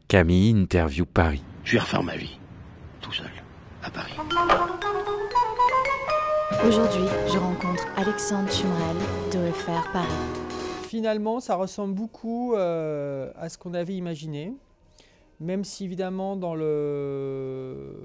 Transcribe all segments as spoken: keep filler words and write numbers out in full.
Camille interview Paris. Je vais refaire ma vie, tout seul, à Paris. Aujourd'hui, je rencontre Alexandre Chumrel d'O F R Paris. Finalement, ça ressemble beaucoup euh, à ce qu'on avait imaginé, même si évidemment dans le...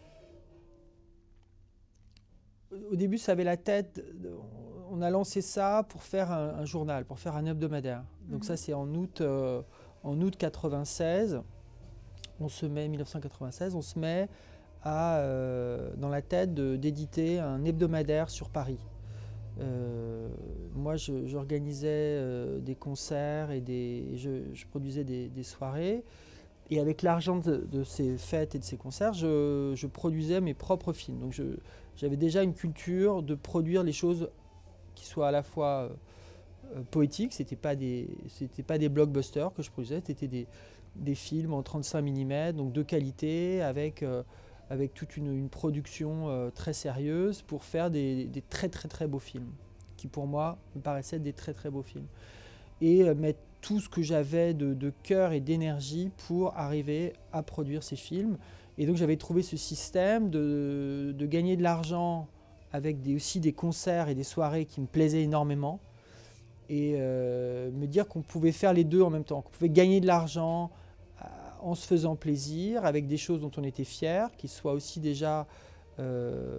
Au début, ça avait la tête, on a lancé ça pour faire un, un journal, pour faire un hebdomadaire. Donc ça, c'est en août, euh, en août quatre-vingt-seize, on se met, mille neuf cent quatre-vingt-seize, on se met à, euh, dans la tête de, d'éditer un hebdomadaire sur Paris. Euh, moi, je, j'organisais euh, des concerts et des, je, je produisais des, des soirées. Et avec l'argent de, de ces fêtes et de ces concerts, je, je produisais mes propres films. Donc je, j'avais déjà une culture de produire les choses qui soient à la fois euh, poétiques. Ce n'étaient pas des, c'était pas des blockbusters que je produisais, c'était des, des films en trente-cinq millimètres, donc de qualité, avec, euh, avec toute une, une production euh, très sérieuse pour faire des, des très très très beaux films, qui pour moi me paraissaient des très très beaux films. Et euh, mettre tout ce que j'avais de, de cœur et d'énergie pour arriver à produire ces films. Et donc j'avais trouvé ce système de, de gagner de l'argent avec des, aussi des concerts et des soirées qui me plaisaient énormément. Et euh, me dire qu'on pouvait faire les deux en même temps, qu'on pouvait gagner de l'argent en se faisant plaisir, avec des choses dont on était fiers, qui soient aussi déjà euh,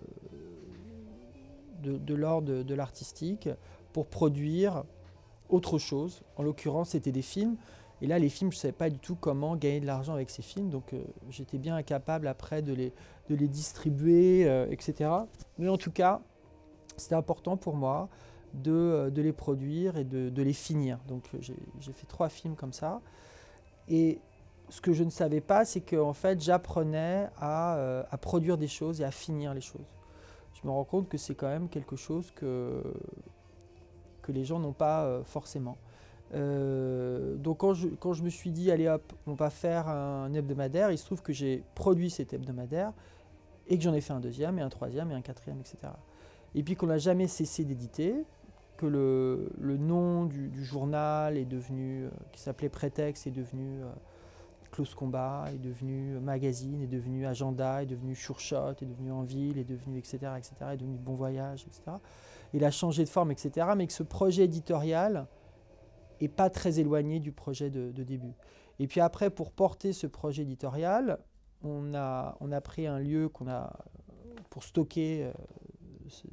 de, de l'ordre de, de l'artistique, pour produire autre chose. En l'occurrence, c'était des films. Et là, les films, je ne savais pas du tout comment gagner de l'argent avec ces films. Donc, euh, j'étais bien incapable après de les, de les distribuer, euh, et cetera. Mais en tout cas, c'était important pour moi de, euh, de les produire et de, de les finir. Donc, j'ai, j'ai fait trois films comme ça. Et ce que je ne savais pas, c'est qu'en fait, j'apprenais à, euh, à produire des choses et à finir les choses. Je me rends compte que c'est quand même quelque chose que... que les gens n'ont pas euh, forcément. Euh, donc quand je, quand je me suis dit, allez hop, on va faire un hebdomadaire, il se trouve que j'ai produit cet hebdomadaire et que j'en ai fait un deuxième et un troisième et un quatrième, et cetera. Et puis qu'on n'a jamais cessé d'éditer, que le, le nom du, du journal est devenu, euh, qui s'appelait Prétexte, est devenu euh, Close Combat, est devenu Magazine, est devenu Agenda, est devenu Sure Shot, est devenu En Ville, est devenu et cetera, et cetera, est devenu Bon Voyage, et cetera. Il a changé de forme, et cetera, mais que ce projet éditorial n'est pas très éloigné du projet de, de début. Et puis après, pour porter ce projet éditorial, on a, on a pris un lieu qu'on a pour stocker euh, ce,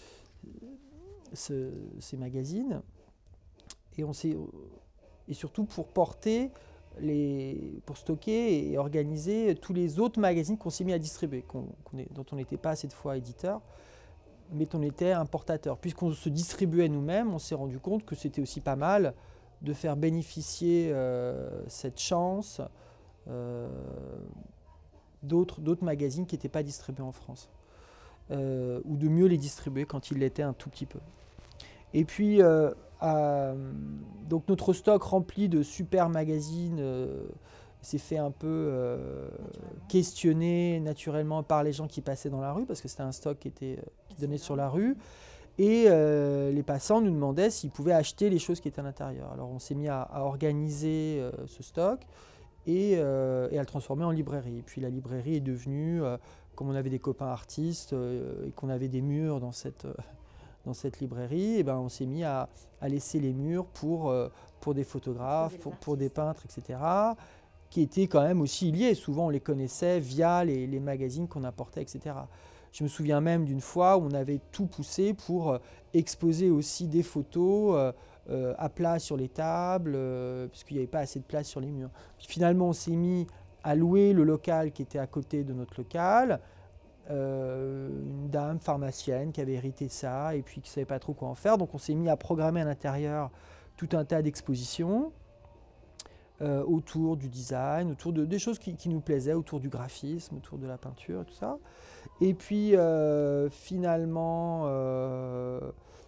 ce, ces magazines, et, on s'est, et surtout pour porter, les, pour stocker et organiser tous les autres magazines qu'on s'est mis à distribuer, qu'on, qu'on est, dont on n'était pas cette fois éditeur, mais qu'on était importateur. Puisqu'on se distribuait nous-mêmes, on s'est rendu compte que c'était aussi pas mal de faire bénéficier euh, cette chance euh, d'autres, d'autres magazines qui n'étaient pas distribués en France. Euh, ou de mieux les distribuer quand ils l'étaient un tout petit peu. Et puis, euh, à, donc notre stock rempli de super magazines euh, s'est fait un peu euh, questionner naturellement par les gens qui passaient dans la rue, parce que c'était un stock qui, était, qui donnait sur la rue. Et euh, les passants nous demandaient s'ils pouvaient acheter les choses qui étaient à l'intérieur. Alors on s'est mis à, à organiser euh, ce stock et, euh, et à le transformer en librairie. Et puis la librairie est devenue, euh, comme on avait des copains artistes euh, et qu'on avait des murs dans cette, euh, dans cette librairie, et ben on s'est mis à, à laisser les murs pour, euh, pour des photographes, pour, pour des peintres, et cetera, qui étaient quand même aussi liés. Souvent, on les connaissait via les, les magazines qu'on apportait, et cetera. Je me souviens même d'une fois où on avait tout poussé pour euh, exposer aussi des photos euh, euh, à plat sur les tables, euh, puisqu'il n'y avait pas assez de place sur les murs. Puis finalement, on s'est mis à louer le local qui était à côté de notre local. Euh, une dame pharmacienne qui avait hérité ça et puis qui ne savait pas trop quoi en faire. Donc on s'est mis à programmer à l'intérieur tout un tas d'expositions. Euh, autour du design, autour de, des choses qui, qui nous plaisaient, autour du graphisme, autour de la peinture et tout ça. Et puis euh, finalement, euh,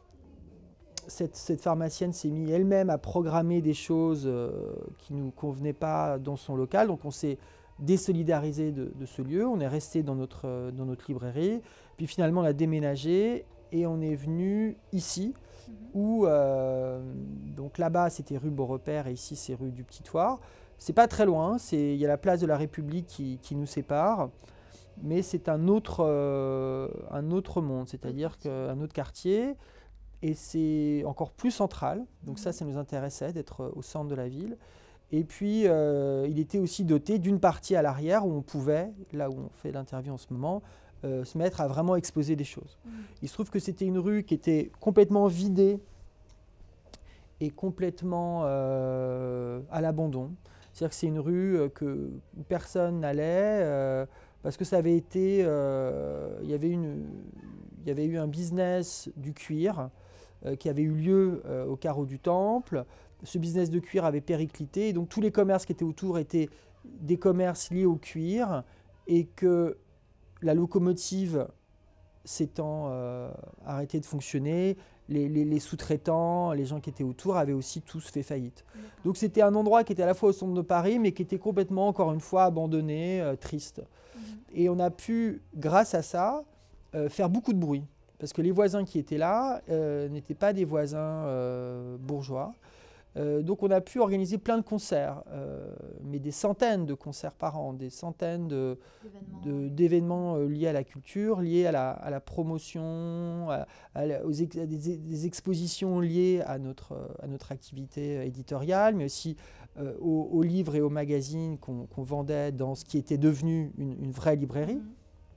cette, cette pharmacienne s'est mise elle-même à programmer des choses euh, qui ne nous convenaient pas dans son local. Donc on s'est désolidarisé de, de ce lieu, on est resté dans notre, dans notre librairie. Puis finalement on a déménagé et on est venu ici, où euh, donc là-bas c'était rue Beaurepaire et ici c'est rue du Petit Thouars. c'est pas très loin, c'est, il y a la place de la République qui, qui nous sépare, mais c'est un autre, euh, un autre monde, c'est-à-dire qu'un autre quartier, et c'est encore plus central, donc ça, ça nous intéressait d'être au centre de la ville. Et puis, euh, il était aussi doté d'une partie à l'arrière où on pouvait, là où on fait l'interview en ce moment, euh, se mettre à vraiment exposer des choses. Mmh. Il se trouve que c'était une rue qui était complètement vidée et complètement euh, à l'abandon. C'est-à-dire que c'est une rue que, où personne n'allait euh, parce que ça avait été, euh, il y avait une, il y avait eu un business du cuir euh, qui avait eu lieu euh, au carreau du Temple. Ce business de cuir avait périclité, et donc tous les commerces qui étaient autour étaient des commerces liés au cuir, et que la locomotive s'étant euh, arrêtée de fonctionner, les, les, les sous-traitants, les gens qui étaient autour avaient aussi tous fait faillite. D'accord. Donc c'était un endroit qui était à la fois au centre de Paris, mais qui était complètement, encore une fois, abandonné, euh, triste. Mmh. Et on a pu, grâce à ça, euh, faire beaucoup de bruit, parce que les voisins qui étaient là euh, n'étaient pas des voisins euh, bourgeois. Euh, donc on a pu organiser plein de concerts, euh, mais des centaines de concerts par an, des centaines de, de, d'événements euh, liés à la culture, liés à la, à la promotion, à, à, la, aux ex, à des, des expositions liées à notre, à notre activité éditoriale, mais aussi euh, aux, aux livres et aux magazines qu'on, qu'on vendait dans ce qui était devenu une, une vraie librairie. Mmh.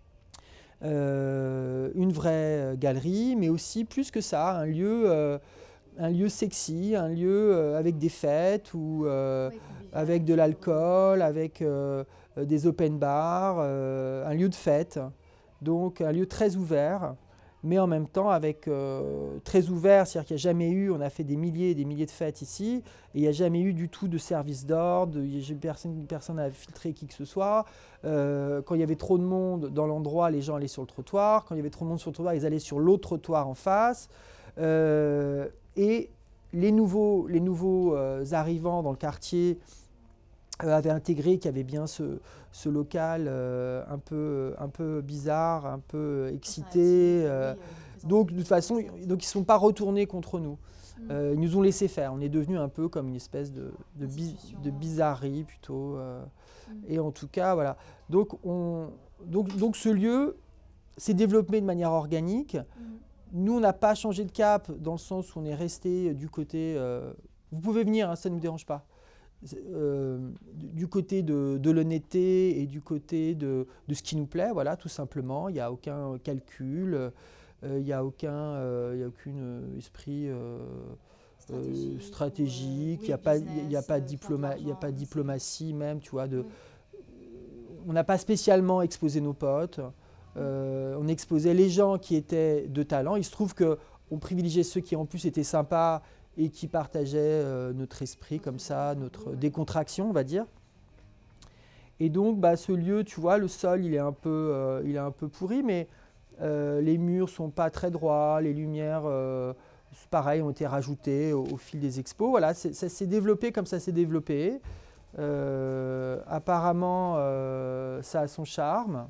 Euh, une vraie galerie, mais aussi plus que ça, un lieu... Euh, un lieu sexy, un lieu euh, avec des fêtes, ou euh, oui, avec de l'alcool, avec euh, des open bars, euh, un lieu de fête, donc un lieu très ouvert, mais en même temps avec euh, très ouvert, c'est-à-dire qu'il n'y a jamais eu, on a fait des milliers et des milliers de fêtes ici, et il n'y a jamais eu du tout de service d'ordre, personne, personne n'a filtré qui que ce soit. Euh, quand il y avait trop de monde dans l'endroit, les gens allaient sur le trottoir, quand il y avait trop de monde sur le trottoir, ils allaient sur l'autre trottoir en face. Euh, et les nouveaux, les nouveaux euh, arrivants dans le quartier euh, avaient intégré qu'il y avait bien ce, ce local euh, un, peu, un peu bizarre, un peu excité. Euh, donc de toute façon, donc, ils ne sont pas retournés contre nous. Euh, ils nous ont laissé faire. On est devenu un peu comme une espèce de, de, bi, de bizarrerie plutôt. Euh, et en tout cas, voilà. Donc, on, donc, donc ce lieu s'est développé de manière organique. Nous, on n'a pas changé de cap dans le sens où on est resté du côté... Euh, vous pouvez venir, hein, ça ne nous dérange pas. Euh, du côté de, de l'honnêteté et du côté de, de ce qui nous plaît, voilà, tout simplement. Il n'y a aucun calcul, euh, il n'y a aucun euh, il y a aucun esprit euh, stratégique, euh, stratégique euh, il n'y a, oui, a, a pas de diploma, il y a pas de diplomatie même, tu vois. De, oui. On n'a pas spécialement exposé nos potes. Euh, on exposait les gens qui étaient de talent. Il se trouve qu'on privilégiait ceux qui en plus étaient sympas et qui partageaient euh, notre esprit comme ça, notre décontraction, on va dire. Et donc bah, ce lieu, tu vois, le sol il est un peu, euh, il est un peu pourri, mais euh, les murs sont pas très droits, les lumières, euh, pareil, ont été rajoutées au, au fil des expos. Voilà, c'est, ça s'est développé comme ça s'est développé. Euh, apparemment, euh, ça a son charme.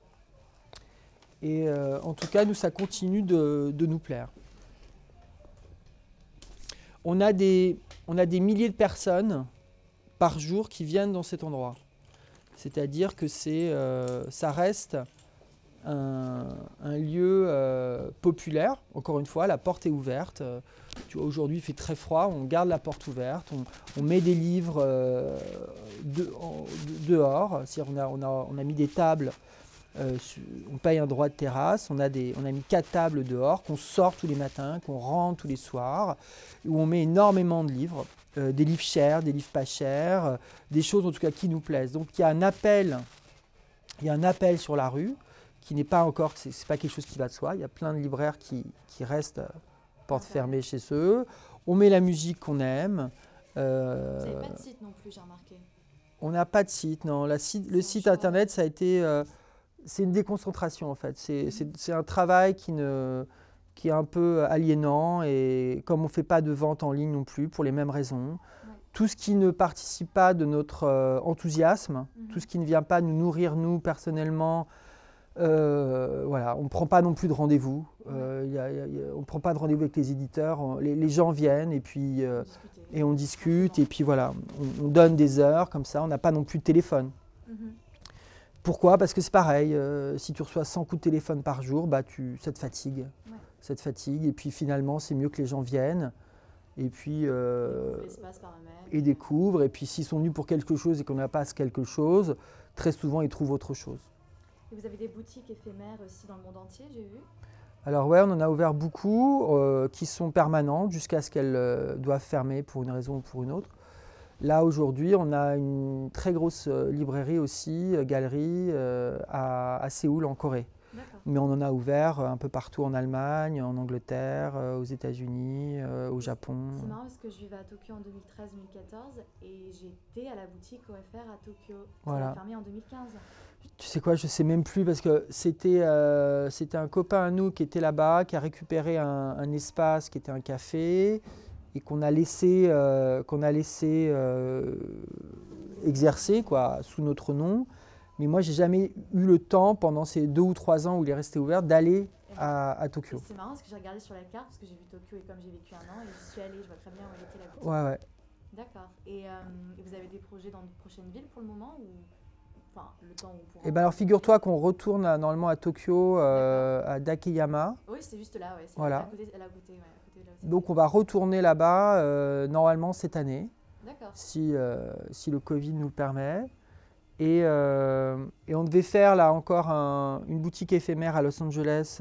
Et euh, en tout cas, nous, ça continue de, de nous plaire. On a, des, on a des milliers de personnes par jour qui viennent dans cet endroit. C'est-à-dire que c'est, euh, ça reste un, un lieu euh, populaire. Encore une fois, la porte est ouverte. Euh, tu vois, aujourd'hui, il fait très froid. On garde la porte ouverte. On, on met des livres euh, de, en, de, dehors. C'est-à-dire on a, on a, on a mis des tables. Euh, on paye un droit de terrasse, on a, des, on a mis quatre tables dehors qu'on sort tous les matins, qu'on rentre tous les soirs, où on met énormément de livres, euh, des livres chers, des livres pas chers, euh, des choses en tout cas qui nous plaisent. Donc il y a un appel, il y a un appel sur la rue qui n'est pas encore, c'est, c'est pas quelque chose qui va de soi. Il y a plein de libraires qui, qui restent euh, porte fermée chez eux. On met la musique qu'on aime. Euh, Vous n'avez pas de site non plus, j'ai remarqué. On n'a pas de site, non. La site, le site internet, ça a été... Euh, c'est une déconcentration en fait, c'est, c'est, c'est un travail qui, ne, qui est un peu aliénant, et comme on ne fait pas de vente en ligne non plus pour les mêmes raisons, ouais. Tout ce qui ne participe pas de notre euh, enthousiasme, mm-hmm. Tout ce qui ne vient pas nous nourrir nous personnellement, euh, voilà, on ne prend pas non plus de rendez-vous, euh, y a, y a, on ne prend pas de rendez-vous avec les éditeurs, on, les, les gens viennent et puis euh, et on discute, et puis voilà, on, on donne des heures comme ça, on n'a pas non plus de téléphone. Mhm. Pourquoi? Parce que c'est pareil, euh, si tu reçois cent coups de téléphone par jour, bah tu, ça te fatigue. Ouais. Ça te fatigue, et puis finalement, c'est mieux que les gens viennent, et puis euh, L'espace par eux-mêmes. et découvrent, et puis s'ils sont venus pour quelque chose et qu'on n'a pas ce quelque chose, très souvent, ils trouvent autre chose. Et vous avez des boutiques éphémères aussi dans le monde entier, j'ai vu. Alors ouais, on en a ouvert beaucoup, euh, qui sont permanentes jusqu'à ce qu'elles euh, doivent fermer pour une raison ou pour une autre. Là, aujourd'hui, on a une très grosse euh, librairie aussi, euh, galerie, euh, à, à Séoul, en Corée. D'accord. Mais on en a ouvert euh, un peu partout en Allemagne, en Angleterre, euh, aux États-Unis, euh, au Japon. C'est marrant parce que je vivais à Tokyo en deux mille treize deux mille quatorze et j'étais à la boutique O F R à Tokyo. Ça Voilà. a fermé en deux mille quinze. Tu sais quoi, je ne sais même plus parce que c'était euh, c'était un copain à nous qui était là-bas, qui a récupéré un, un espace qui était un café et qu'on a laissé, euh, qu'on a laissé euh, exercer quoi, sous notre nom. Mais moi, j'ai jamais eu le temps pendant ces deux ou trois ans où il est resté ouvert d'aller à, à Tokyo. C'est marrant parce que j'ai regardé sur la carte parce que j'ai vu Tokyo et comme j'ai vécu un an et j'y suis allée, je vois très bien où elle était la boutique. Ouais, ouais. D'accord. Et, euh, et vous avez des projets dans de prochaines villes pour le moment ou enfin le temps où on pourra. Et ben alors, figure-toi qu'on retourne à- normalement à Tokyo, euh, à Dakeyama. Oui, c'est juste là, ouais. C'est Voilà. à côté, à la côté, ouais, à côté de là où c'est. Donc, on va retourner là-bas euh, normalement cette année, D'accord. si, euh, si le Covid nous le permet. Et, euh, et on devait faire là encore un- une boutique éphémère à Los Angeles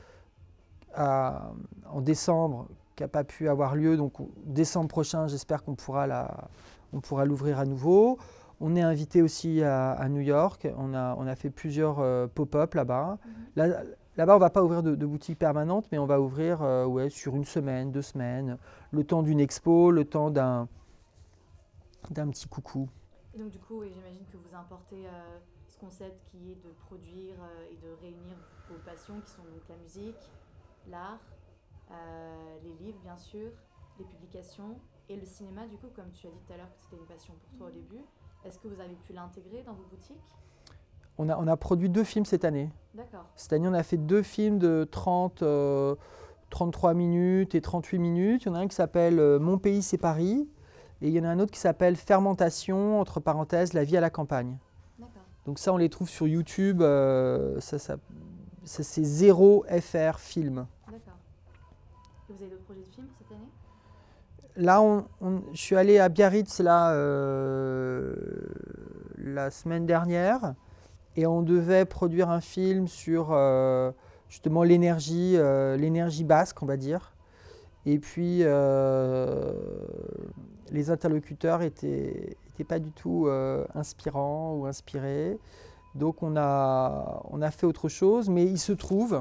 à- en décembre, qui n'a pas pu avoir lieu. Donc décembre prochain, j'espère qu'on pourra la- on pourra l'ouvrir à nouveau. On est invité aussi à, à New York. On a, on a fait plusieurs euh, pop-up là-bas. Mhm. Là, là-bas, on ne va pas ouvrir de, de boutique permanente, mais on va ouvrir euh, ouais, sur une semaine, deux semaines, le temps d'une expo, le temps d'un, d'un petit coucou. Et donc du coup, oui, j'imagine que vous importez euh, ce concept qui est de produire euh, et de réunir vos passions qui sont donc la musique, l'art, euh, les livres bien sûr, les publications et le cinéma. Du coup, comme tu as dit tout à l'heure que c'était une passion pour toi au début, est-ce que vous avez pu l'intégrer dans vos boutiques? On a, on a produit deux films cette année. D'accord. Cette année, on a fait deux films de trente, euh, trente-trois minutes et trente-huit minutes. Il y en a un qui s'appelle euh, Mon pays, c'est Paris. Et il y en a un autre qui s'appelle Fermentation, entre parenthèses, la vie à la campagne. D'accord. Donc ça, on les trouve sur YouTube. euh, ça, ça, ça, c'est zéro F R film. D'accord. Et vous avez d'autres projets de films pour cette année? Là, on, on- je suis allé à Biarritz là, euh, la semaine dernière et on devait produire un film sur euh, justement l'énergie, euh, l'énergie basque, on va dire. Et puis, euh, les interlocuteurs étaient, étaient pas du tout euh, inspirants ou inspirés. Donc, on a, on a fait autre chose. Mais il se trouve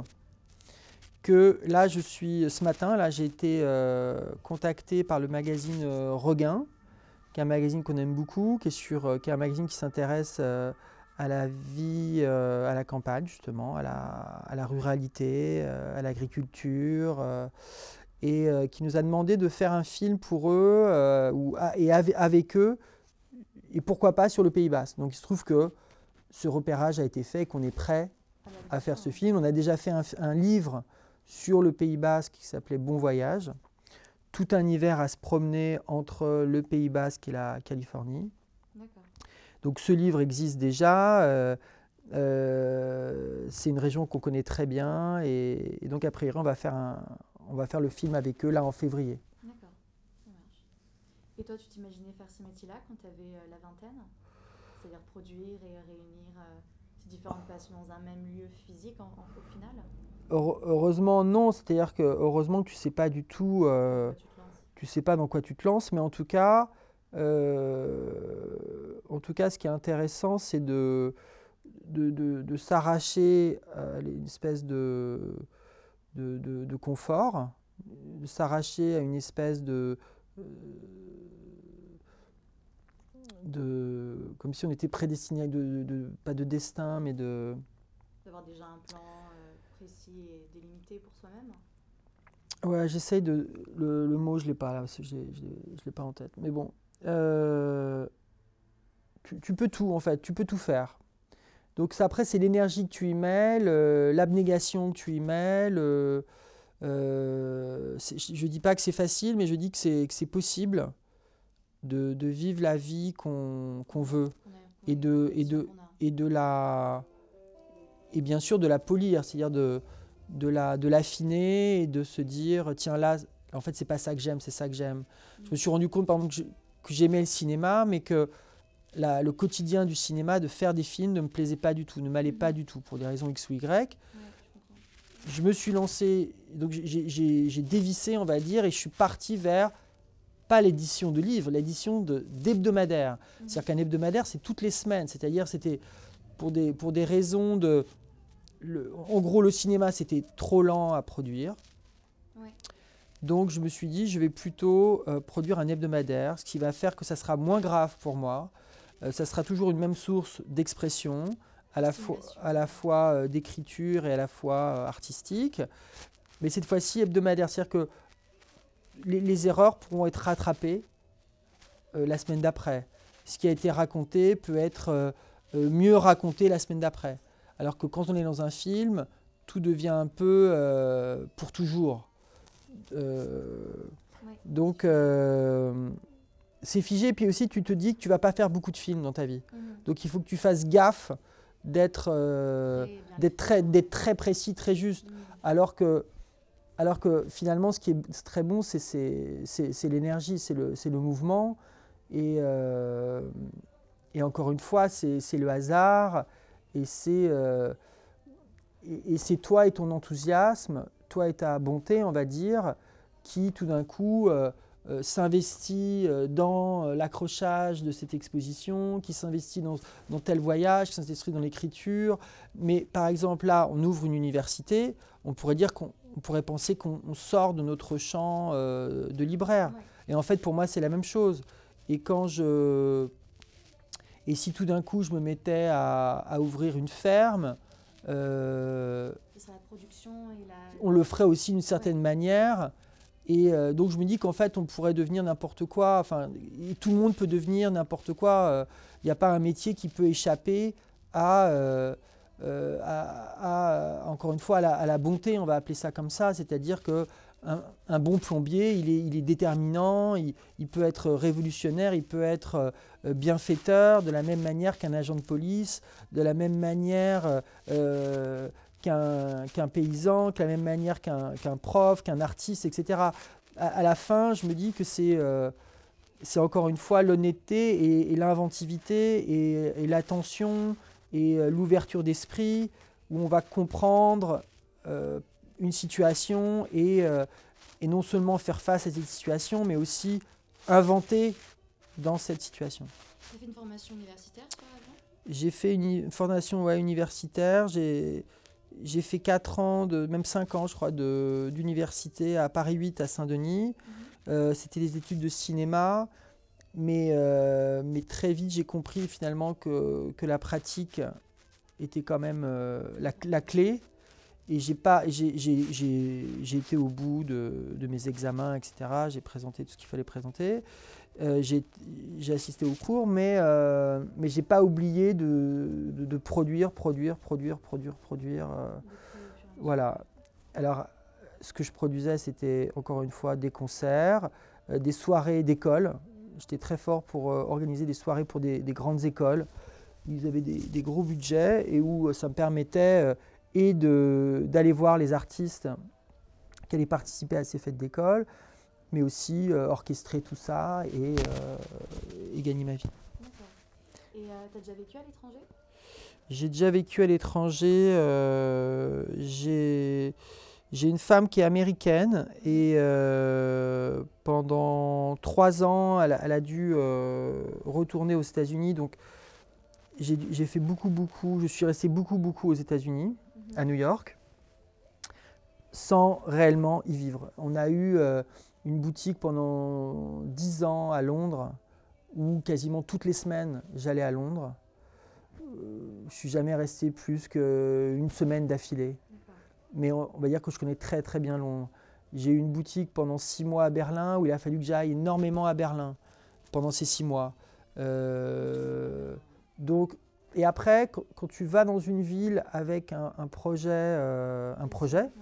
que là, je suis, ce matin, là, j'ai été euh, contacté par le magazine euh, Regain, qui est un magazine qu'on aime beaucoup, qui est, sur, euh, qui est un magazine qui s'intéresse euh, à la vie euh, à la campagne, justement, à la, à la ruralité, euh, à l'agriculture, euh, et euh, qui nous a demandé de faire un film pour eux, euh, ou, et avec, avec eux, et pourquoi pas sur le Pays Basque. Donc il se trouve que ce repérage a été fait et qu'on est prêt Ah, bah, à faire ce d'accord. film. On a déjà fait un, un livre sur le Pays Basque qui s'appelait Bon Voyage. Tout un hiver à se promener entre le Pays Basque et la Californie. D'accord. Donc ce livre existe déjà. euh, euh, c'est une région qu'on connaît très bien. Et, et donc après, on va, faire un, on va faire le film avec eux là en février. D'accord. Ça marche. Et toi, tu t'imaginais faire ce métier-là quand tu avais la vingtaine? C'est-à-dire produire et réunir euh, ces différentes passions dans un même lieu physique en, en- au final? Heure- Heureusement, non. C'est-à-dire que heureusement que tu ne sais pas du tout, euh, Pourquoi tu te lances? tu sais pas dans quoi tu te lances, mais en tout cas, euh, en tout cas, ce qui est intéressant, c'est de, de, de- de s'arracher à une espèce de, de, de- de confort, de s'arracher à une espèce de, euh, de, comme si on était prédestiné, de, de- de- pas de destin, mais de, D'avoir déjà un plan euh, précis et délimité pour soi-même? ouais, j'essaye de, le, le mot, je l'ai pas là, parce que je l'ai je l'ai- je l'ai pas en tête, mais bon, euh, tu, tu peux tout en fait, tu peux tout faire. Donc ça, après, c'est l'énergie que tu y mets, le- l'abnégation que tu y mets. le- euh, c'est- je ne dis pas que c'est facile, mais je dis que c'est que c'est possible. de, de vivre la vie qu'on qu'on veut On a- et oui, de, et, sûr de, qu'on a. et de la et bien sûr de la polir, c'est-à-dire de, de la de l'affiner et de se dire tiens là en fait c'est pas ça que j'aime, c'est ça que j'aime. Je me suis rendu compte par exemple que je- que j'aimais le cinéma, mais que la- le quotidien du cinéma, de faire des films, ne me plaisait pas du tout, ne m'allait pas du tout, pour des raisons X ou Y. Ouais, je comprends. Je me suis lancé, donc j'ai- j'ai j'ai dévissé, on va dire, et je suis parti vers, pas l'édition de livres, l'édition de- d'hebdomadaires. C'est-à-dire qu'un hebdomadaire, c'est toutes les semaines, c'est-à-dire c'était pour des, pour des raisons de... le- en gros, le cinéma, c'était trop lent à produire. Ouais. Donc je me suis dit, je vais plutôt euh, produire un hebdomadaire, ce qui va faire que ça sera moins grave pour moi. Euh, ça sera toujours une même source d'expression, à la fois, Stimulation. à la fois euh, d'écriture et à la fois euh, artistique. Mais cette fois-ci hebdomadaire, c'est-à-dire que les, les erreurs pourront être rattrapées euh, la semaine d'après. Ce qui a été raconté peut être euh, euh, mieux raconté la semaine d'après. Alors que quand on est dans un film, tout devient un peu euh, pour toujours. Euh, Ouais. donc, euh, c'est figé. Et puis aussi, tu te dis que tu vas pas faire beaucoup de films dans ta vie. Mhm. Donc, il faut que tu fasses gaffe d'être euh, Très bien d'être très, précis. d'être très précis, très juste. Mhm. Alors que, alors que finalement, ce qui est très bon, c'est, c'est, c'est, c'est l'énergie, c'est le, c'est le mouvement. Et, euh, et encore une fois, c'est, c'est le hasard. Et c'est, euh, et, et c'est toi et ton enthousiasme, toi et ta bonté, on va dire, qui tout d'un coup euh, euh, s'investit euh, dans euh, l'accrochage de cette exposition, qui s'investit dans, dans tel voyage, qui s'investit dans l'écriture. Mais par exemple, là, on ouvre une université, on pourrait dire qu'on on pourrait penser qu'on on sort de notre champ euh, de libraire. Ouais. Et en fait, pour moi, c'est la même chose. Et quand je... Et si tout d'un coup, je me mettais à, à ouvrir une ferme, euh, Ce sera la production et la. on le ferait aussi d'une certaine manière. Et euh, donc, je me dis qu'en fait, on pourrait devenir n'importe quoi. Enfin, et tout le monde peut devenir n'importe quoi. Il n'y a pas un métier qui peut échapper à, euh, euh, à, à, encore une fois, à la, à la bonté, on va appeler ça comme ça. C'est-à-dire que un, un bon plombier, il est, il est déterminant, il, il peut être révolutionnaire, il peut être euh, bienfaiteur, de la même manière qu'un agent de police, de la même manière euh, qu'un, qu'un paysan, de la même manière qu'un, qu'un prof, qu'un artiste, et cetera. À, à la fin, je me dis que c'est, euh, c'est encore une fois l'honnêteté et, et l'inventivité et, et l'attention et euh, l'ouverture d'esprit où on va comprendre euh, une situation et, euh, et non seulement faire face à cette situation, mais aussi inventer dans cette situation. Tu as fait une formation universitaire, toi, avant ? J'ai fait une formation ouais, universitaire, j'ai, j'ai fait quatre ans, de, même cinq ans je crois, de, d'université à Paris huit à Saint-Denis. Mm-hmm. Euh, c'était des études de cinéma, mais, euh, mais très vite j'ai compris finalement que, que la pratique était quand même euh, la, la clé. Et j'ai, pas, j'ai, j'ai, j'ai, j'ai été au bout de, de mes examens, et cetera. J'ai présenté tout ce qu'il fallait présenter. Euh, j'ai, j'ai assisté aux cours, mais, euh, mais je n'ai pas oublié de, de, de produire, produire, produire, produire, produire. Euh, voilà. Alors, ce que je produisais, c'était encore une fois des concerts, euh, des soirées d'école. J'étais très fort pour euh, organiser des soirées pour des, des grandes écoles. Ils avaient des, des gros budgets et où ça me permettait... Euh, et de, d'aller voir les artistes qui allaient participer à ces fêtes d'école, mais aussi euh, orchestrer tout ça et, euh, et gagner ma vie. D'accord. Et euh, tu as déjà vécu à l'étranger ? J'ai déjà vécu à l'étranger. Euh, j'ai, j'ai une femme qui est américaine et euh, pendant trois ans, elle, elle a dû euh, retourner aux États-Unis. Donc, j'ai, j'ai fait beaucoup, beaucoup, je suis resté beaucoup, beaucoup aux États-Unis, à New York, sans réellement y vivre. On a eu euh, une boutique pendant dix ans à Londres, où quasiment toutes les semaines, j'allais à Londres. Euh, je ne suis jamais resté plus qu'une semaine d'affilée. D'accord. Mais on, on va dire que je connais très très bien Londres. J'ai eu une boutique pendant six mois à Berlin, où il a fallu que j'aille énormément à Berlin pendant ces six mois. Euh, donc, Et après, quand tu vas dans une ville avec un, un projet, euh, un projet ouais.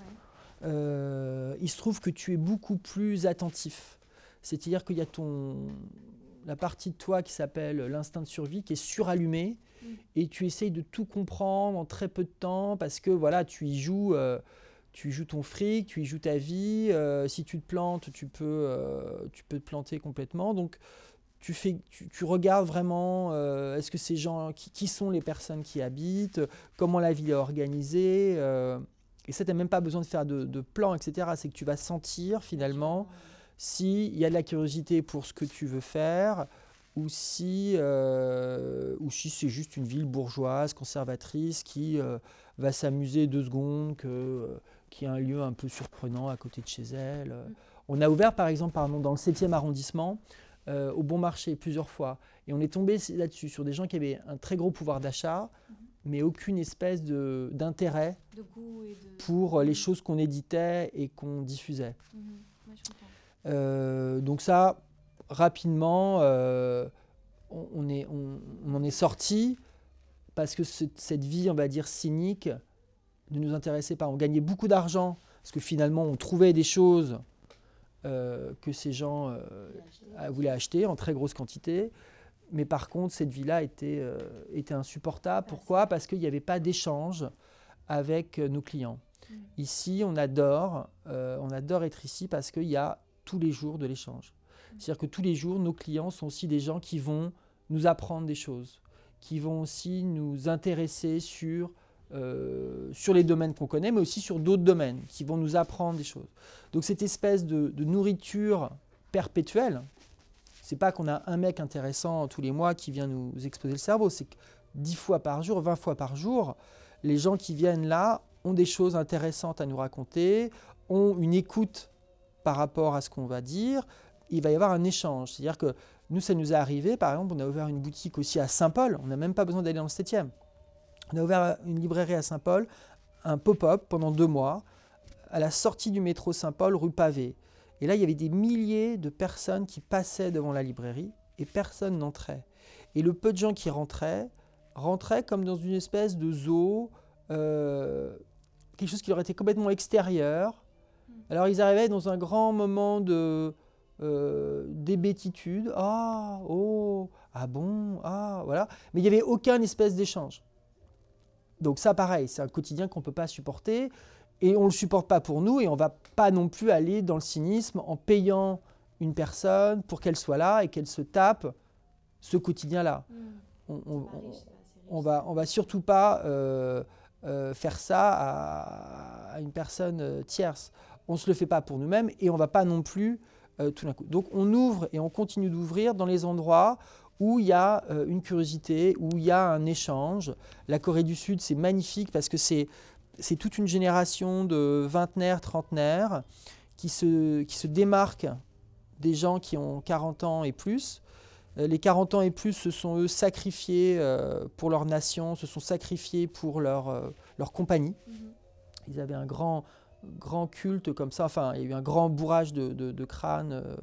euh, il se trouve que tu es beaucoup plus attentif. C'est-à-dire qu'il y a ton, la partie de toi qui s'appelle l'instinct de survie, qui est surallumée, mmh. et tu essayes de tout comprendre en très peu de temps, parce que voilà, tu y joues, euh, tu y joues ton fric, tu y joues ta vie. Euh, si tu te plantes, tu peux, euh, tu peux te planter complètement. Donc, tu, fais, tu, tu regardes vraiment, euh, est-ce que ces gens, qui, qui sont les personnes qui habitent, comment la ville est organisée. Euh, et ça, tu n'as même pas besoin de faire de, de plan, et cetera. C'est que tu vas sentir finalement s'il y a de la curiosité pour ce que tu veux faire, ou si, euh, ou si c'est juste une ville bourgeoise, conservatrice, qui euh, va s'amuser deux secondes, que, euh, qui a un lieu un peu surprenant à côté de chez elle. Mm. On a ouvert par exemple pardon, dans le septième arrondissement, euh, au Bon Marché, plusieurs fois. Et on est tombé là-dessus, sur des gens qui avaient un très gros pouvoir d'achat, mm. mais aucune espèce de, d'intérêt de goût et de... pour les choses qu'on éditait et qu'on diffusait. Mm. Ouais, je comprends. Euh, donc ça, rapidement, euh, on, on, est, on, on en est sorti parce que ce, cette vie, on va dire, cynique, ne nous intéressait pas. On gagnait beaucoup d'argent parce que finalement, on trouvait des choses euh, que ces gens euh, voulaient acheter en très grosse quantité. Mais par contre, cette vie-là était, euh, était insupportable. Pourquoi ? Parce qu'il n'y avait pas d'échange avec nos clients. Mmh. Ici, on adore, euh, on adore être ici parce qu'il y a tous les jours de l'échange. C'est-à-dire que tous les jours, nos clients sont aussi des gens qui vont nous apprendre des choses, qui vont aussi nous intéresser sur, euh, sur les domaines qu'on connaît, mais aussi sur d'autres domaines, qui vont nous apprendre des choses. Donc cette espèce de, de nourriture perpétuelle, c'est pas qu'on a un mec intéressant tous les mois qui vient nous exploser le cerveau, c'est que dix fois par jour, vingt fois par jour, les gens qui viennent là ont des choses intéressantes à nous raconter, ont une écoute par rapport à ce qu'on va dire, il va y avoir un échange. C'est-à-dire que nous, ça nous est arrivé, par exemple, on a ouvert une boutique aussi à Saint-Paul, on n'a même pas besoin d'aller dans le septième. On a ouvert une librairie à Saint-Paul, un pop-up pendant deux mois, à la sortie du métro Saint-Paul, rue Pavée. Et là, il y avait des milliers de personnes qui passaient devant la librairie et personne n'entrait. Et le peu de gens qui rentraient, rentraient comme dans une espèce de zoo, euh, quelque chose qui leur était complètement extérieur. Alors ils arrivaient dans un grand moment de euh, d'hébétitude. Ah, oh, ah bon, ah, voilà. Mais il n'y avait aucun espèce d'échange. Donc ça, pareil, c'est un quotidien qu'on ne peut pas supporter. Et on ne le supporte pas pour nous. Et on ne va pas non plus aller dans le cynisme en payant une personne pour qu'elle soit là et qu'elle se tape ce quotidien-là. Mmh. On, on, on, on va, on va surtout pas euh, euh, faire ça à, à une personne tierce. On ne se le fait pas pour nous-mêmes et on ne va pas non plus euh, tout d'un coup. Donc on ouvre et on continue d'ouvrir dans les endroits où il y a euh, une curiosité, où il y a un échange. La Corée du Sud, c'est magnifique parce que c'est, c'est toute une génération de vingtenaires, trentenaires qui se, qui se démarquent des gens qui ont quarante ans et plus. Euh, les quarante ans et plus se sont eux sacrifiés euh, pour leur nation, se sont sacrifiés pour leur, euh, leur compagnie. Mm-hmm. Ils avaient un grand... grand culte comme ça, enfin il y a eu un grand bourrage de, de, de crâne, euh,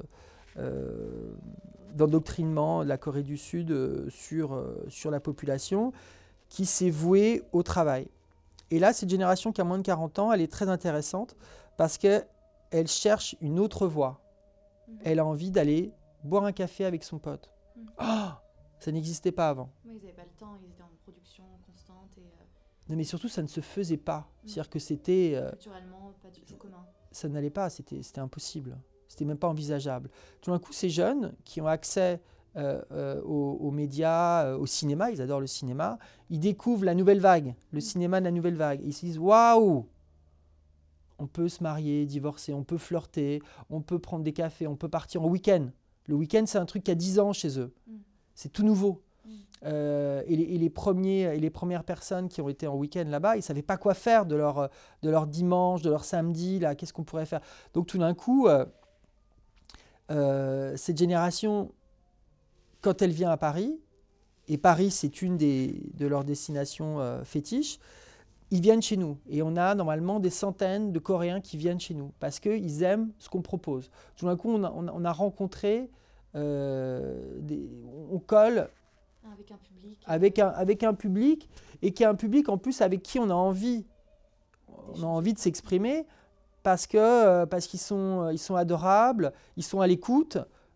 euh, d'endoctrinement de la Corée du Sud euh, sur, euh, sur la population qui s'est vouée au travail. Et là, cette génération qui a moins de quarante ans, elle est très intéressante parce qu'elle cherche une autre voie. Mmh. Elle a envie d'aller boire un café avec son pote. Mmh. Oh, ça n'existait pas avant. Oui, ils n'avaient pas le temps, ils étaient en production constante et... Euh... Non, mais surtout, ça ne se faisait pas. Mmh. C'est-à-dire que c'était... Euh, Culturellement, pas du tout commun. Ça n'allait pas, c'était, c'était impossible. C'était même pas envisageable. Tout d'un coup, ces jeunes qui ont accès euh, euh, aux, aux médias, euh, au cinéma, ils adorent le cinéma, ils découvrent la nouvelle vague, le mmh. cinéma de la nouvelle vague. Et ils se disent « Waouh ! On peut se marier, divorcer, on peut flirter, on peut prendre des cafés, on peut partir en week-end. » Le week-end, c'est un truc qui a dix ans chez eux. Mmh. C'est tout nouveau. Euh, et, les, et, les premiers, et les premières personnes qui ont été en week-end là-bas, ils ne savaient pas quoi faire de leur, de leur dimanche, de leur samedi, là, qu'est-ce qu'on pourrait faire. Donc tout d'un coup, euh, euh, cette génération, quand elle vient à Paris, et Paris c'est une des, de leurs destinations euh, fétiches, ils viennent chez nous. Et on a normalement des centaines de Coréens qui viennent chez nous, parce qu'ils aiment ce qu'on propose. Tout d'un coup, on a, on a, on a rencontré, euh, des, on colle... Avec un public. Avec un, avec un public, et qui est un public en plus avec qui on a envie, on a envie de s'exprimer, parce, que, parce qu'ils sont, ils sont adorables, ils sont à l'écoute,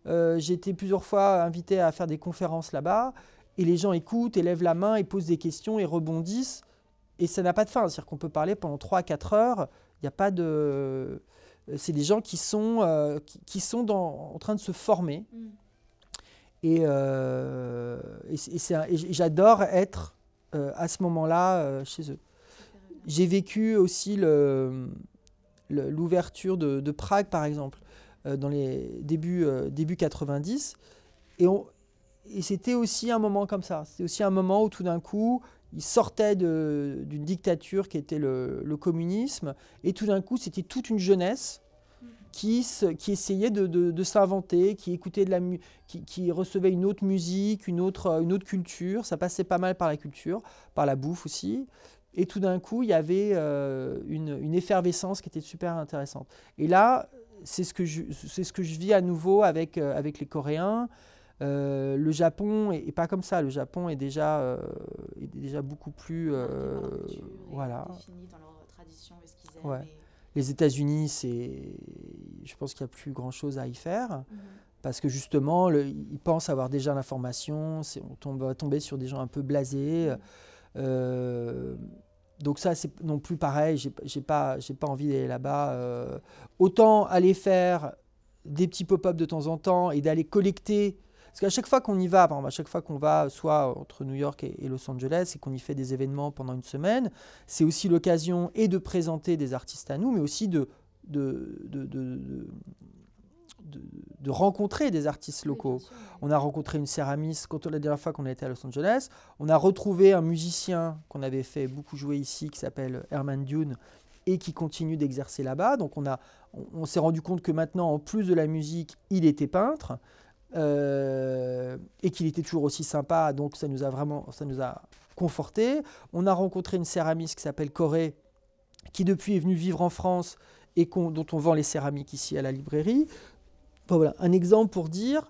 Euh, j'ai été plusieurs fois invité à faire des conférences là-bas, et les gens écoutent, et lèvent la main, et posent des questions, et rebondissent, et ça n'a pas de fin. C'est-à-dire qu'on peut parler pendant trois à quatre heures, il n'y a pas de... C'est des gens qui sont, euh, qui, qui sont dans, en train de se former, Mm. et, euh, et, c'est- et c'est un- et j'adore être euh, à ce moment-là euh, chez eux. Super bien. J'ai vécu aussi le, le- l'ouverture de, de Prague, par exemple, euh, dans les débuts, euh, début quatre-vingt-dix. Et, on- et c'était aussi un moment comme ça. C'était aussi un moment où tout d'un coup, ils sortaient de- d'une dictature qui était le, le communisme. Et tout d'un coup, c'était toute une jeunesse qui, se- qui essayait de, de- de s'inventer, qui écoutait de la mu- qui, qui recevait une autre musique, une autre, euh, une autre culture. Ça passait pas mal par la culture, par la bouffe aussi. Et tout d'un coup, il y avait euh, une, une effervescence qui était super intéressante. Et là, c'est ce que je, c'est ce que je vis à nouveau avec, euh, avec les Coréens. Euh, le Japon est, est pas comme ça. Le Japon est déjà, euh, est déjà beaucoup plus... Marqués par euh, leur culture et voilà. définis dans leur tradition et ce qu'ils aiment. Ouais. et- Les États-Unis, c'est, je pense qu'il n'y a plus grand-chose à y faire. Mhm. Parce que justement, le- ils pensent avoir déjà l'information, c'est, on tombe, va tomber sur des gens un peu blasés. Mhm. Euh, donc ça, c'est non plus pareil, j'ai, j'ai pas, j'ai pas envie d'aller là-bas. Euh, autant aller faire des petits pop-up de temps en temps et d'aller collecter. Parce qu'à chaque fois qu'on y va, par exemple, à chaque fois qu'on va, soit entre New York et, et Los Angeles, et qu'on y fait des événements pendant une semaine, c'est aussi l'occasion et de présenter des artistes à nous, mais aussi de, de, de, de, de- de- de rencontrer des artistes Oui, locaux. bien sûr, mais- On a rencontré une céramiste quand la dernière fois qu'on a été à Los Angeles. On a retrouvé un musicien qu'on avait fait beaucoup jouer ici, qui s'appelle Herman Dune, et qui continue d'exercer là-bas. Donc on, a, on, on s'est rendu compte que maintenant, en plus de la musique, il était peintre, euh, et qu'il était toujours aussi sympa. Donc ça nous a vraiment, ça nous a conforté. On a rencontré une céramiste qui s'appelle Corée, qui depuis est venue vivre en France et qu'on- dont on vend les céramiques ici à la librairie. Bon, voilà, un exemple pour dire,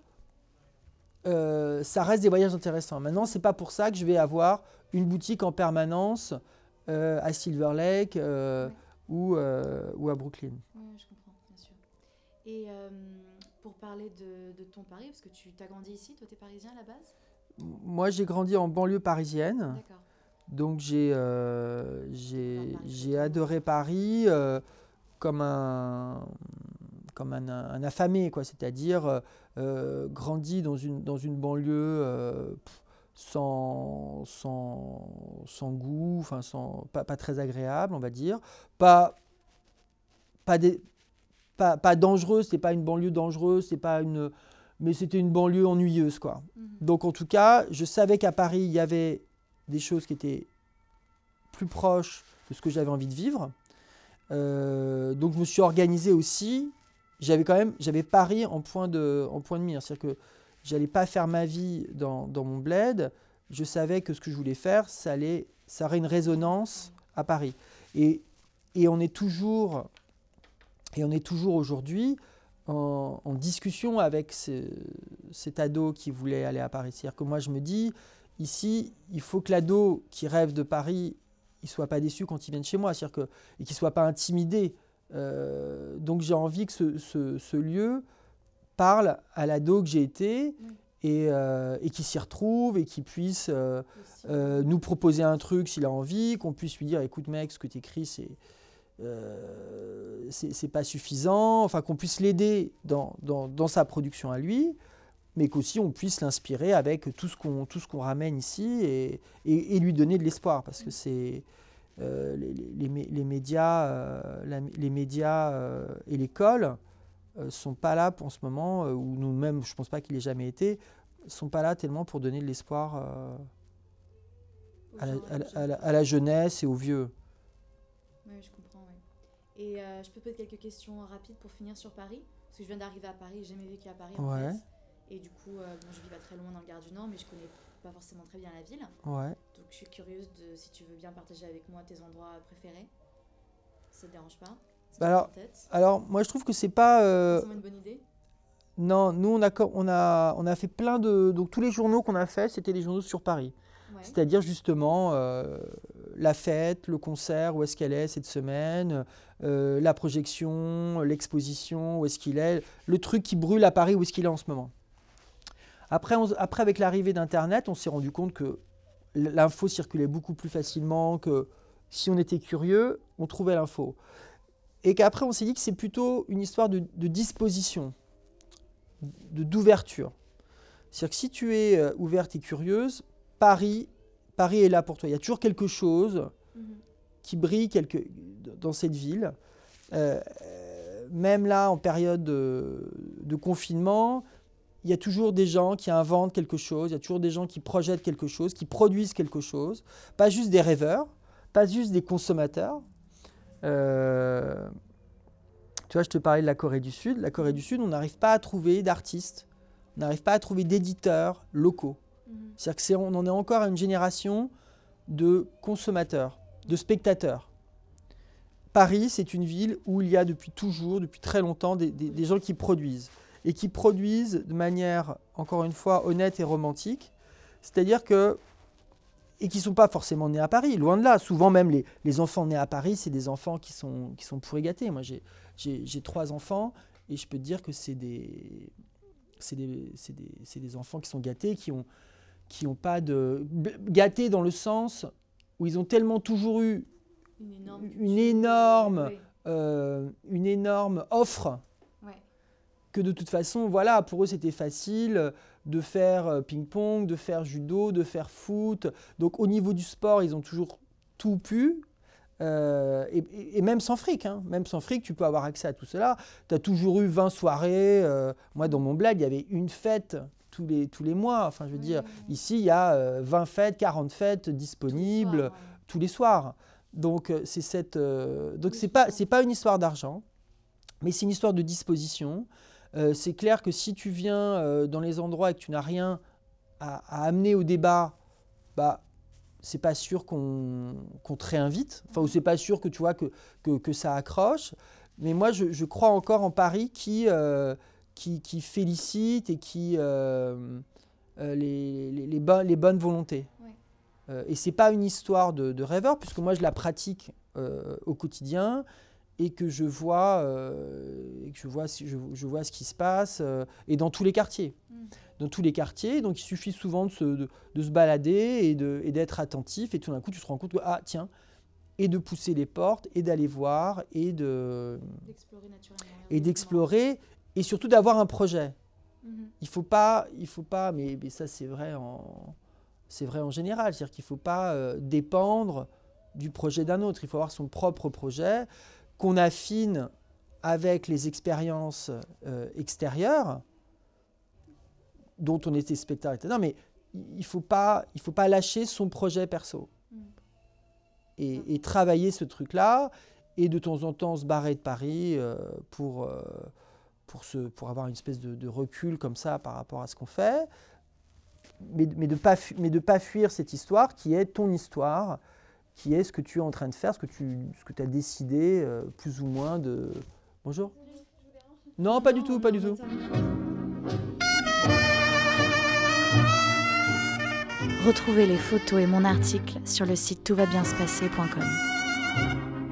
euh, ça reste des voyages intéressants. Maintenant, c'est pas pour ça que je vais avoir une boutique en permanence euh, à Silver Lake euh, Ouais. ou, euh, ou à Brooklyn. Oui, je comprends, bien sûr. Et euh, pour parler de, de ton Paris, parce que tu t'as grandi ici, toi t'es parisien à la base? Moi, j'ai grandi en banlieue parisienne, D'accord. donc j'ai euh, j'ai Dans Paris, j'ai plutôt. adoré Paris euh, comme un comme un, un affamé, quoi. C'est-à-dire euh, euh, grandi dans une dans une banlieue euh, pff, sans, sans, sans goût, enfin sans, pas, pas très agréable, on va dire. Pas, pas, des, pas, pas dangereuse, c'était pas une banlieue dangereuse, c'est pas une, mais c'était une banlieue ennuyeuse, quoi. Mhm. Donc en tout cas, je savais qu'à Paris, il y avait des choses qui étaient plus proches de ce que j'avais envie de vivre. Euh, donc je me suis organisé aussi. J'avais quand même, j'avais Paris en point de, en point de mire. C'est-à-dire que j'allais pas faire ma vie dans, dans mon bled. Je savais que ce que je voulais faire, ça allait, ça aurait une résonance à Paris. Et, et on est toujours, et on est toujours aujourd'hui en, en discussion avec ce- cet ado qui voulait aller à Paris. C'est-à-dire que moi, je me dis, ici, il faut que l'ado qui rêve de Paris, il soit pas déçu quand il vient chez moi, c'est-à-dire que, et qu'il soit pas intimidé. Euh, donc j'ai envie que ce, ce- ce lieu parle à l'ado que j'ai été Oui. et, euh, et qu'il s'y retrouve et qu'il puisse euh, Aussi. euh, nous proposer un truc s'il a envie, qu'on puisse lui dire écoute mec, ce que tu écris c'est euh, c'est c'est pas suffisant, enfin qu'on puisse l'aider dans, dans, dans sa production à lui, mais qu'aussi on puisse l'inspirer avec tout ce qu'on tout ce qu'on ramène ici et, et, et lui donner de l'espoir parce que c'est euh, les, les, les, les médias, euh, la- les médias euh, et l'école euh, sont pas là pour en ce moment, euh, ou nous-mêmes, je pense pas qu'il ait jamais été, sont pas là tellement pour donner de l'espoir euh, Aux à, la, gens, à la- aux à la- jeunes. à la jeunesse et aux vieux. Oui, je comprends, oui. Et euh, je peux te poser quelques questions rapides pour finir sur Paris? Parce que je viens d'arriver à Paris, j'ai jamais vécu à Paris en Ouais. fait. Et du coup, euh, bon, je vis pas très loin dans le Gare du Nord, mais je connais pas forcément très bien la ville. Ouais. Donc je suis curieuse de si tu veux bien partager avec moi tes endroits préférés. Ça te dérange pas? Ça te Bah alors, vient en tête? Alors moi je trouve que c'est pas euh, Forcément une bonne idée? non, nous on a co- on a on a fait plein de donc tous les journaux qu'on a fait c'était des journaux sur Paris. Ouais. C'est-à-dire justement euh, la fête, le concert, où est-ce qu'elle est cette semaine, euh, la projection, l'exposition, où est-ce qu'il est, le truc qui brûle à Paris, où est-ce qu'il est en ce moment. Après, on, après avec l'arrivée d'Internet, on s'est rendu compte que l'info circulait beaucoup plus facilement, que si on était curieux, on trouvait l'info. Et qu'après, on s'est dit que c'est plutôt une histoire de, de disposition, de, d'ouverture. C'est-à-dire que si tu es euh, ouverte et curieuse, Paris, Paris est là pour toi. Il y a toujours quelque chose mmh. qui brille quelque, dans cette ville. Euh, même là, en période de, de confinement, il y a toujours des gens qui inventent quelque chose, il y a toujours des gens qui projettent quelque chose, qui produisent quelque chose. Pas juste des rêveurs, pas juste des consommateurs. Euh, tu vois, je te parlais de la Corée du Sud. La Corée du Sud, on n'arrive pas à trouver d'artistes, on n'arrive pas à trouver d'éditeurs locaux. Mmh. C'est-à-dire que c'est, on en est encore à une génération de consommateurs, de spectateurs. Paris, c'est une ville où il y a depuis toujours, depuis très longtemps, des, des, des gens qui produisent. Et qui produisent de manière, encore une fois, honnête et romantique. C'est-à-dire que, et qui ne sont pas forcément nés à Paris, loin de là. Souvent même, les, les enfants nés à Paris, c'est des enfants qui sont, qui sont pourri gâtés. Moi, j'ai, j'ai, j'ai trois enfants, et je peux te dire que c'est des, c'est des, c'est des, c'est des enfants qui sont gâtés, qui ont, qui ont pas de... Gâtés dans le sens où ils ont tellement toujours eu une énorme, une énorme, oui. euh, une énorme offre, ouais. que de toute façon, voilà, pour eux, c'était facile de faire ping-pong, de faire judo, de faire foot. Donc, au niveau du sport, ils ont toujours tout pu. Euh, et, et, et même sans fric, hein, même sans fric, tu peux avoir accès à tout cela. Tu as toujours eu vingt soirées. Euh, moi, dans mon bled, il y avait une fête tous les, tous les mois. Enfin, je veux oui, dire, oui, oui. ici, il y a euh, vingt fêtes, quarante fêtes disponibles tous les soirs. Ouais. Tous les soirs. Donc, c'est, cette, euh, donc oui, c'est, pas, c'est pas une histoire d'argent, mais c'est une histoire de disposition. Euh, c'est clair que si tu viens euh, dans les endroits et que tu n'as rien à, à amener au débat, bah, c'est pas sûr qu'on, qu'on te réinvite. Enfin, ou c'est pas sûr que tu vois que, que, que ça accroche. Mais moi, je, je crois encore en Paris qui, euh, qui, qui félicite et qui euh, euh, les, les, les, bon, les bonnes volontés. Oui. Euh, et c'est pas une histoire de, de rêveur, puisque moi je la pratique euh, au quotidien. Et que je vois, euh, et que je vois, je, je vois ce qui se passe, euh, et dans tous les quartiers. Mmh. Dans tous les quartiers, donc il suffit souvent de se, de, de se balader et, de, et d'être attentif, et tout d'un coup tu te rends compte que, ah tiens, et de pousser les portes, et d'aller voir, et, de, d'explorer naturellement. Et d'explorer, et surtout d'avoir un projet. Mmh. Il faut pas, il faut pas, mais, mais ça c'est vrai, en, c'est vrai en général, c'est-à-dire qu'il ne faut pas euh, dépendre du projet d'un autre, il faut avoir son propre projet, qu'on affine avec les expériences euh, extérieures dont on était spectateur, et cetera. Mais il ne faut pas, il faut pas lâcher son projet perso. Mmh. Et, et travailler ce truc-là, et de temps en temps se barrer de Paris euh, pour, euh, pour, se, pour avoir une espèce de, de recul comme ça par rapport à ce qu'on fait, mais, mais de pas, mais de pas fuir cette histoire qui est ton histoire, qui est ce que tu es en train de faire, ce que tu ce que tu as décidé, euh, plus ou moins de... Bonjour ? Non, pas du tout, pas du tout. Retrouvez les photos et mon article sur le site tout va bien se passer point com.